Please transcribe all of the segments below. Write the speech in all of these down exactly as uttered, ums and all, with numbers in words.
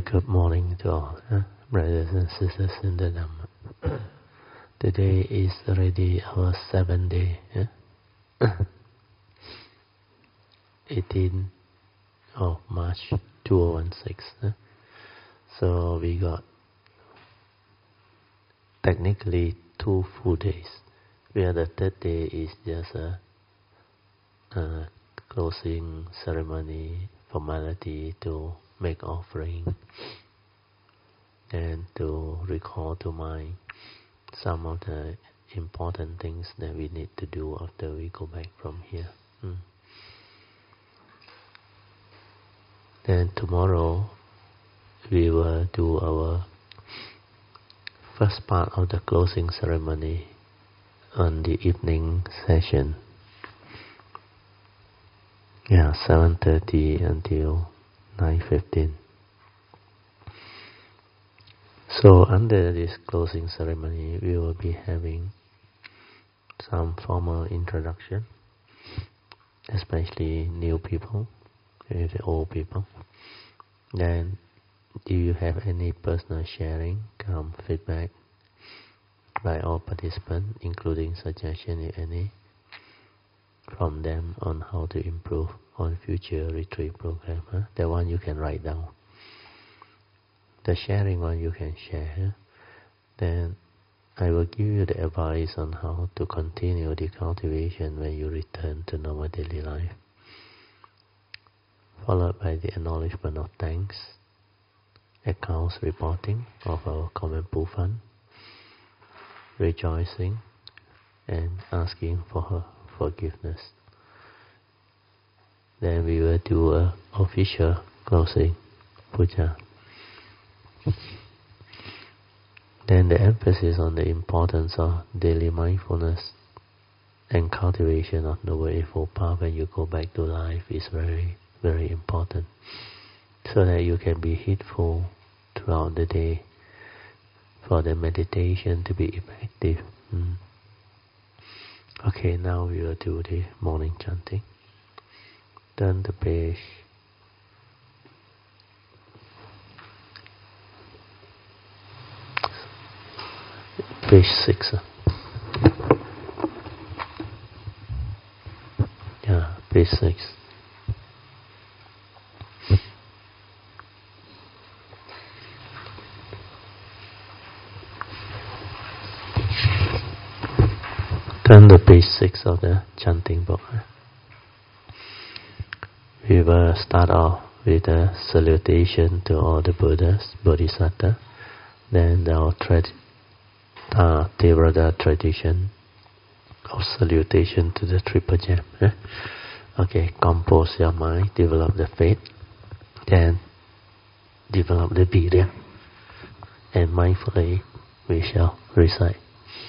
Good morning to all, huh? Brothers and sisters in the Dhamma. Today is already our seventh day, huh? eighteenth of March two thousand sixteen. Huh? So we got technically two full days, where the third day is just a, a closing ceremony, formality to make offering and to recall to mind some of the important things that we need to do after we go back from here. Hmm. Then tomorrow we will do our first part of the closing ceremony on the evening session. Yeah, seven thirty until nine fifteen. So under this closing ceremony, we will be having some formal introduction, especially new people, the old people. Then, do you have any personal sharing, come feedback by all participants, including suggestion if any, from them on how to improve on future retreat program? Huh? The one you can write down. The sharing one you can share. Then I will give you the advice on how to continue the cultivation when you return to normal daily life. Followed by the acknowledgement of thanks, accounts reporting of our common pool fund, rejoicing and asking for her forgiveness. Then we will do a official closing puja. Then the emphasis on the importance of daily mindfulness and cultivation of Noble Eightfold Path when you go back to life is very, very important, so that you can be heedful throughout the day for the meditation to be effective. Mm. Okay, now we will do the morning chanting. Turn the page. Page six. Yeah, page six. Turn to page six of the chanting book. We will start off with a salutation to all the Buddhas, Bodhisattvas, then our trad- uh, Theravada tradition of salutation to the Triple Gem. Eh? Okay, compose your mind, develop the faith, then develop the virya, and mindfully we shall recite.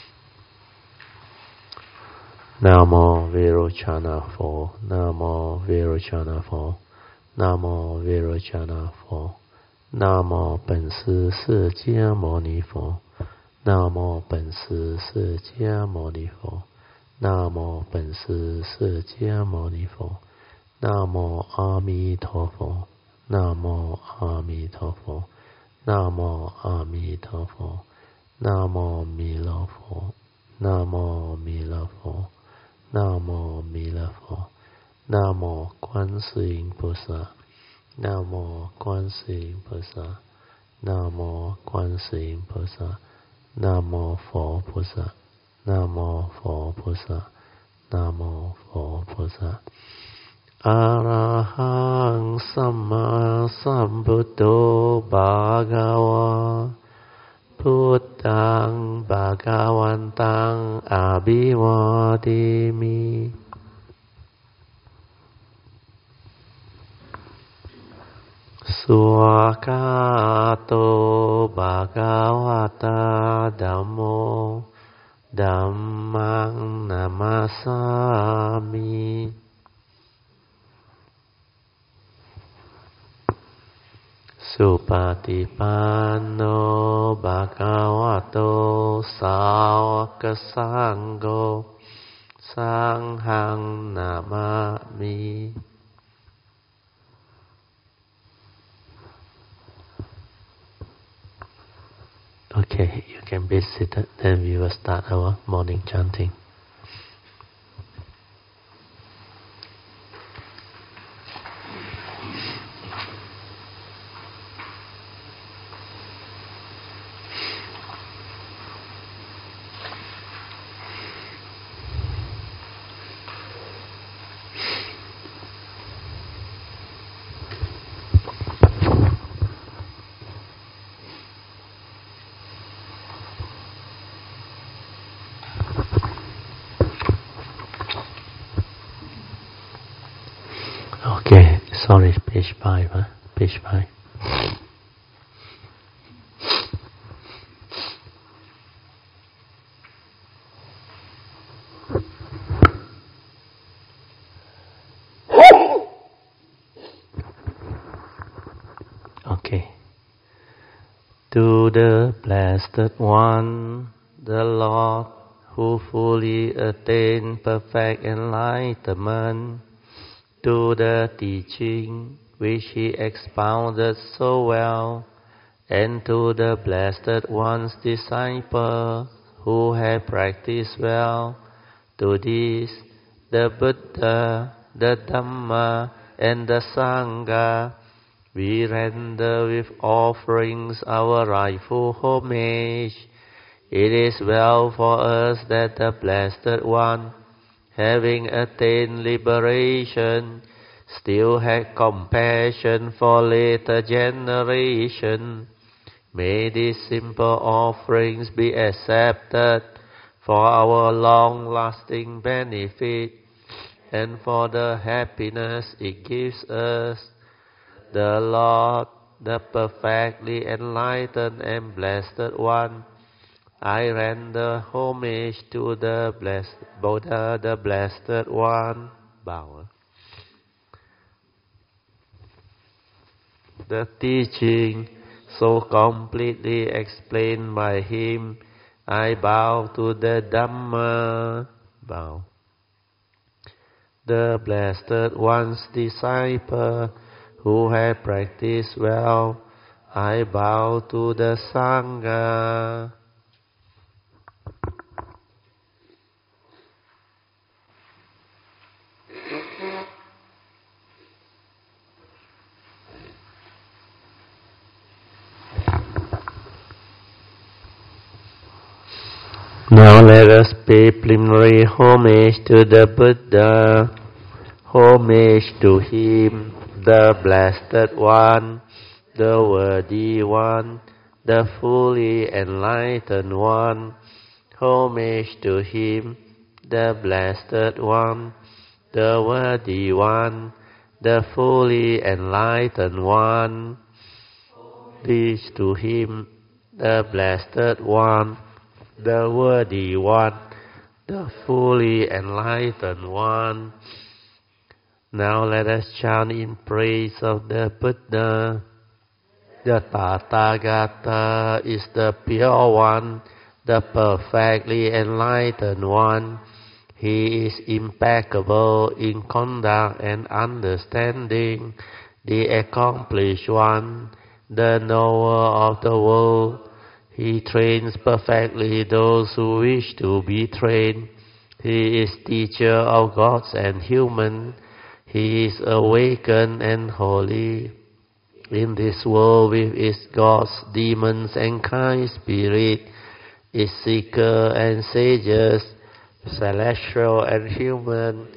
Namo Virochana for, Namo Virochana for, Namo Virochana for, Namo 本师释迦牟尼佛，南无本师释迦牟尼佛，南无本师释迦牟尼佛，南无阿弥陀佛，南无阿弥陀佛，南无阿弥陀佛，南无弥勒佛，南无弥勒佛，南无弥勒佛，南无观世音菩萨，南无观世音菩萨，南无观世音菩萨。南无佛菩萨，南无佛菩萨，南无佛菩萨。阿拉汉萨玛萨布多巴嘎瓦，พุทธังภะคะวันตังอะภิวาเทมิ สุขะโตภะคะวะตาธัมโมธัมมังนะมัสสามิ สุปฏิปันโนภะคะวะโตสาวกสังโฆสังฆังนะมามิ ส Okay, you can be seated. Then we will start our morning chanting. Okay, sorry, page five, huh? Page five. Okay. To the Blessed One, the Lord, who fully attained perfect enlightenment, to the teaching which he expounded so well, and to the Blessed One's disciple who had practiced well, to these, the Buddha, the Dhamma, and the Sangha, we render with offerings our rightful homage. It is well for us that the Blessed One, having attained liberation, still had compassion for later generation. May these simple offerings be accepted for our long-lasting benefit and for the happiness it gives us. The Lord, the perfectly enlightened and Blessed One, I render homage to the blessed Buddha, the Blessed One. Bow. The teaching so completely explained by him, I bow to the Dhamma. Bow. The Blessed One's disciple, who had practiced well, I bow to the Sangha. Now let us pay preliminary homage to the Buddha, homage to him, the Blessed One, the Worthy One, the fully enlightened One, homage to him, the Blessed One, the Worthy One, the fully enlightened One, peace to him, the Blessed One, the Worthy One, the fully enlightened One. Now let us chant in praise of the Buddha. The Tathagata is the pure one, the perfectly enlightened one. He is impeccable in conduct and understanding, the accomplished one, the knower of the world. He trains perfectly those who wish to be trained. He is teacher of gods and humans. He is awakened and holy. In this world with its gods, demons and kind spirits, its seekers and sages, celestial and human,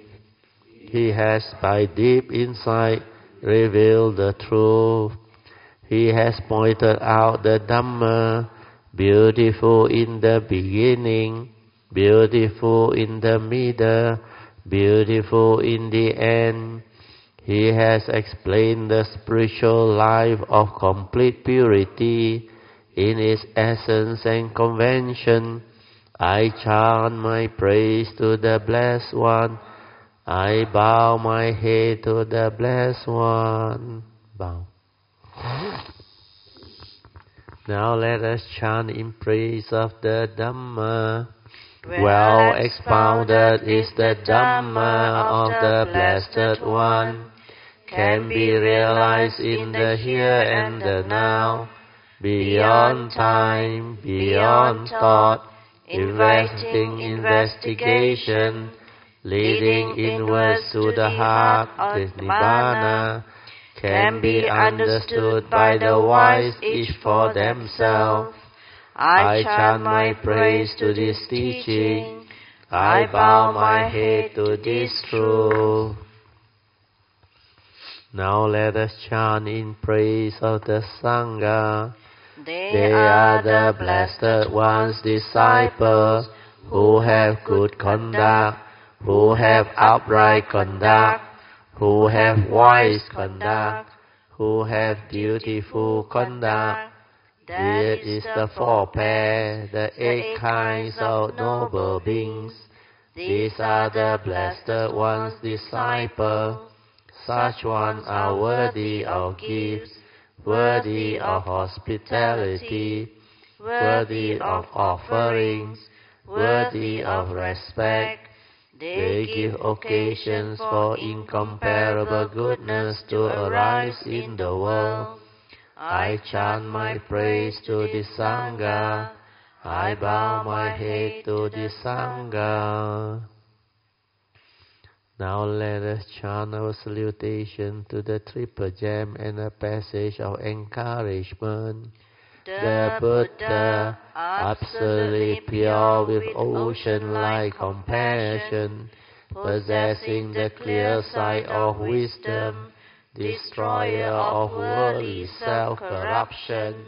he has by deep insight revealed the truth. He has pointed out the Dhamma, beautiful in the beginning, beautiful in the middle, beautiful in the end. He has explained the spiritual life of complete purity in its essence and convention. I chant my praise to the Blessed One. I bow my head to the Blessed One. Bow. Now let us chant in praise of the Dhamma. Well expounded is the Dhamma of the Blessed One, can be realized in the here and the now, beyond time, beyond thought, inviting investigation, leading inwards to the heart of Nibbana, can be understood by the wise each for themselves. I chant my praise to this teaching. I bow my head to this truth. Now let us chant in praise of the Sangha. They, they are the blessed ones, disciples, who have good conduct, who have upright conduct, who have wise conduct, who have beautiful conduct. This is the four pair, the eight kinds of noble beings. These are the blessed ones, disciples. Such ones are worthy of gifts, worthy of hospitality, worthy of offerings, worthy of respect. They give occasions for incomparable goodness to arise in the world. I chant my praise to the Sangha. I bow my head to the Sangha. Now let us chant our salutation to the triple gem and a passage of encouragement. The Buddha, absolutely pure with ocean-like compassion, possessing the clear sight of wisdom, destroyer of worldly self-corruption.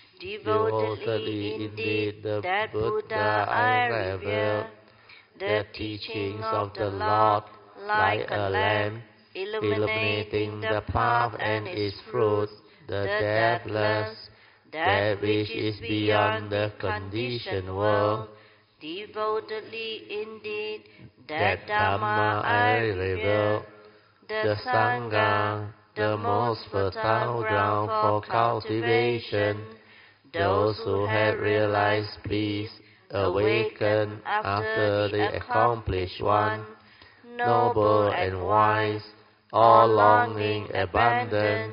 Devotedly indeed the Buddha I revere. The teachings of the Lord, like a lamp, illuminating the path and its fruits, the deathless, that which is beyond the conditioned world. Devotedly indeed that Dhamma I revere. The Sangha, the most fertile ground for cultivation. Those who have realized peace, awaken after the accomplished one, noble and wise, all longing abandon.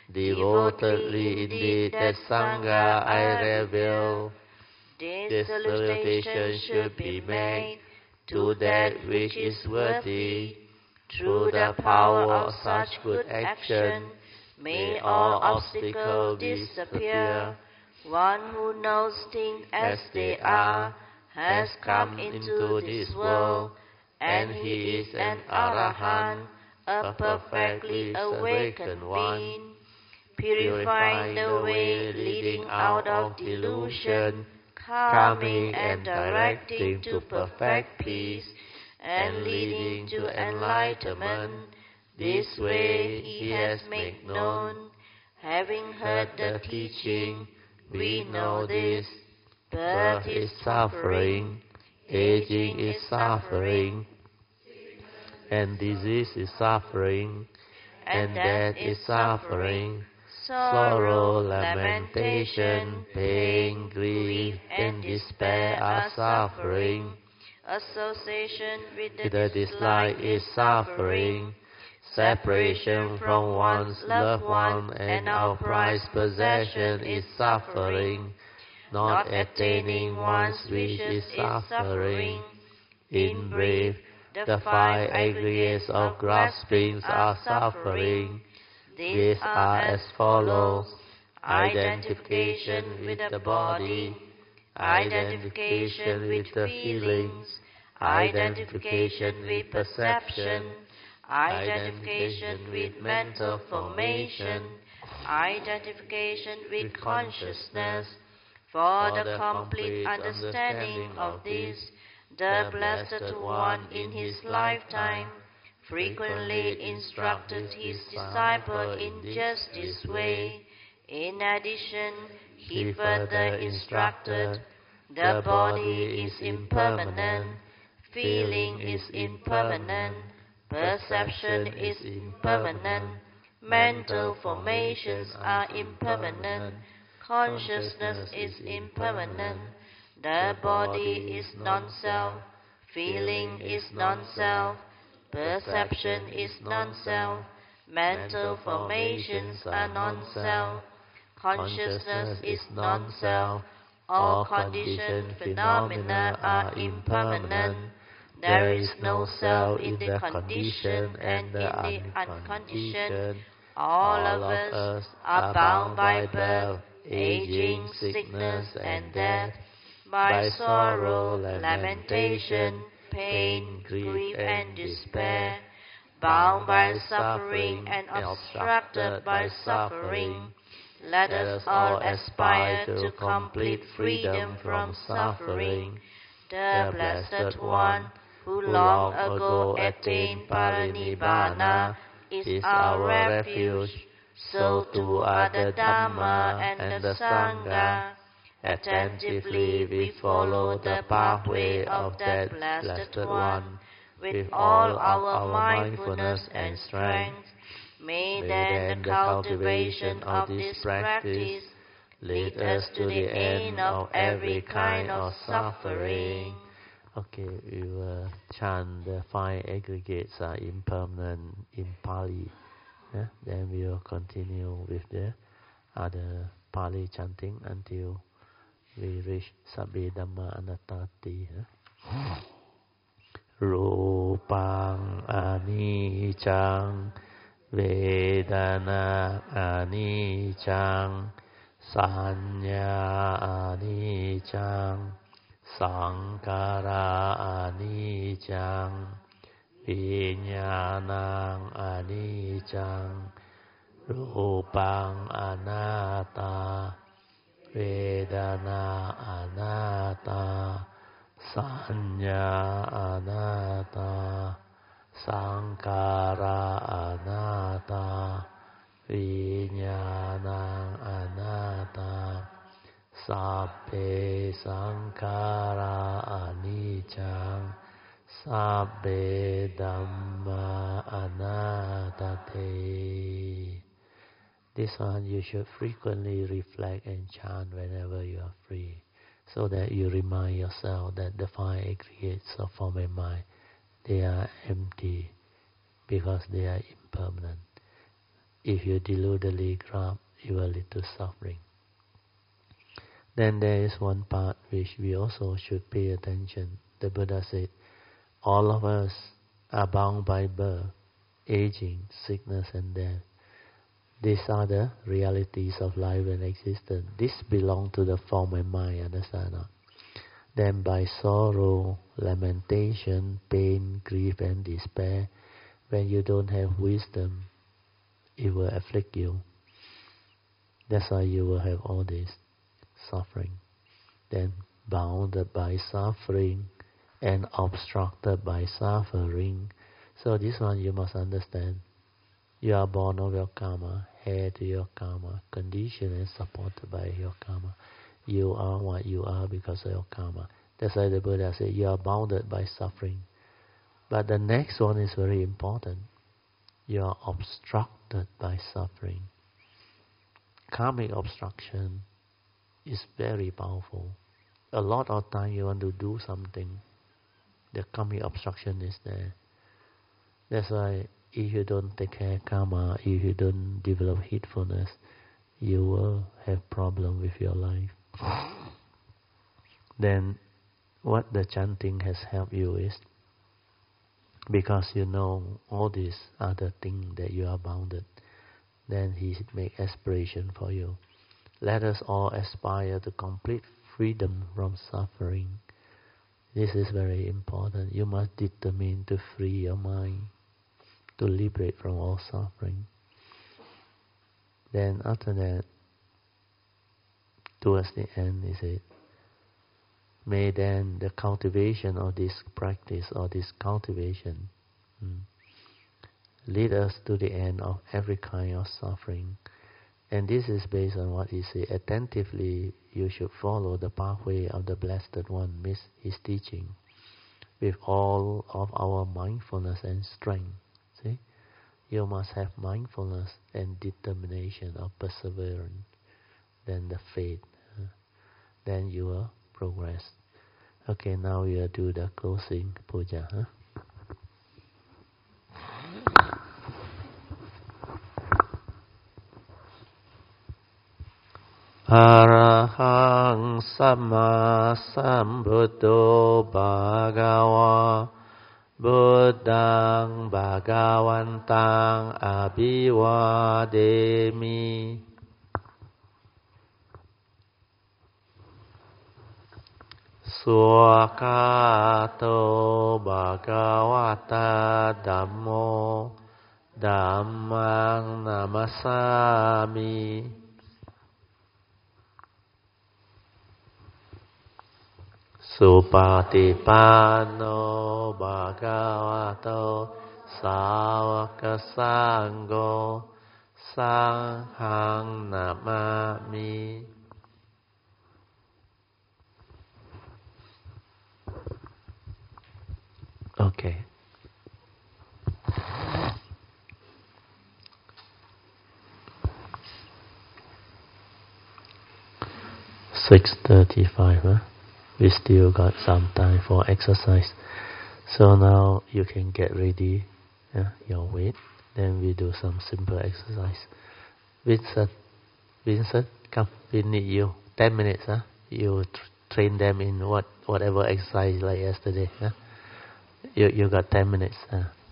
Devotedly indeed that Sangha I revere. This salutation should be made to that which is worthy. Through the power of such good action, may all obstacles disappear. One who knows things as they are has come into this world, and he is an Arahant, a perfectly awakened one, purifying the way leading out of delusion, calming and directing to perfect peace, and leading to enlightenment. This way he has made known. Having heard the teaching, we know this. Birth is suffering, aging is suffering, and disease is suffering, and death is suffering. Sorrow, lamentation, pain, grief, and despair are suffering. Association with the, the dislike is suffering. Separation from one's loved one and our prized possession is suffering. Not attaining one's wish is suffering. In brief, the five aggregates of graspings are suffering. These are as follows: identification with the body, identification with the feelings, identification with perception, identification with mental formation, identification with consciousness. For the complete understanding of this, the Blessed One in his lifetime frequently instructed his disciple in just this way. In addition, he further instructed, the body is impermanent, feeling is impermanent, perception is impermanent, mental formations are impermanent, consciousness is impermanent, the body is non-self, feeling is non-self, perception is non-self, mental formations are non-self, Consciousness is non-self. All conditioned phenomena are impermanent. There is no self in the conditioned and the unconditioned. All of us are bound by birth, aging, sickness, and death, by sorrow, lamentation, pain, grief, and despair, bound by suffering and obstructed by suffering. Let us all aspire to complete freedom from suffering. The Blessed One, who long ago attained Parinibbana, is our refuge. So too are the Dhamma and the Sangha. Attentively we follow the pathway of that Blessed One with all our mindfulness and strength. May then the cultivation of this practice lead us to the end of every kind of suffering. Okay, we will chant the five aggregates are impermanent in Pali. Yeah? Then we will continue with the other Pali chanting until we reach Sabbe Dhamma Anattati. Yeah? Rupang Anicang Vedana Anicang Sanya Anicang Sankara Anicang Vinyanang Anicang Rupang Anatta Vedana Anatta Sanya Anatta Sankara Anatta Vinyanang Anatta Sabbe Sankara Anicca Sabbe Dhamma Anattate. This one you should frequently reflect and chant whenever you are free, so that you remind yourself that the five aggregates of form and mind, they are empty because they are impermanent. If you deludedly grab, you will lead to suffering. Then there is one part which we also should pay attention. The Buddha said, all of us are bound by birth, aging, sickness and death. These are the realities of life and existence. This belongs to the form and mind, understand not? Then by sorrow, lamentation, pain, grief and despair, when you don't have wisdom, it will afflict you. That's why you will have all this suffering. Then bounded by suffering and obstructed by suffering. So this one you must understand. You are born of your karma, heir to your karma, conditioned and supported by your karma. You are what you are because of your karma. That's why the Buddha said you are bounded by suffering. But the next one is very important. You are obstructed by suffering. Karmic obstruction is very powerful. A lot of time you want to do something, the karmic obstruction is there. That's why if you don't take care of karma, if you don't develop heedfulness, you will have problem with your life. Then what the chanting has helped you is, because you know all these other things that you are bounded, then he make aspiration for you. Let us all aspire to complete freedom from suffering. This is very important. You must determine to free your mind, to liberate from all suffering. Then after that, towards the end, he said, may then the cultivation of this practice or this cultivation hmm, lead us to the end of every kind of suffering. And this is based on what he said. Attentively, you should follow the pathway of the Blessed One, miss his teaching, with all of our mindfulness and strength. See? You must have mindfulness and determination of perseverance. Then the faith. Uh, then you will progress. Okay, now we will do the closing puja. Huh? Arahang Samma Sambuddho Bhagava Buddhang Bhagavantang Abhivademi. Swakato Bhagavata Dhammo Dhammang Namasami. Supatipanno Bhagavato Sāvaka Sangho Sanghang Namami. Okay. six thirty-five, huh? We still got some time for exercise. So now you can get ready, yeah, your weight. Then we do some simple exercise. Vincent, Vincent, come. We need you. Ten minutes, huh? You tr train them in what whatever exercise like yesterday, huh? You you got ten minutes, huh?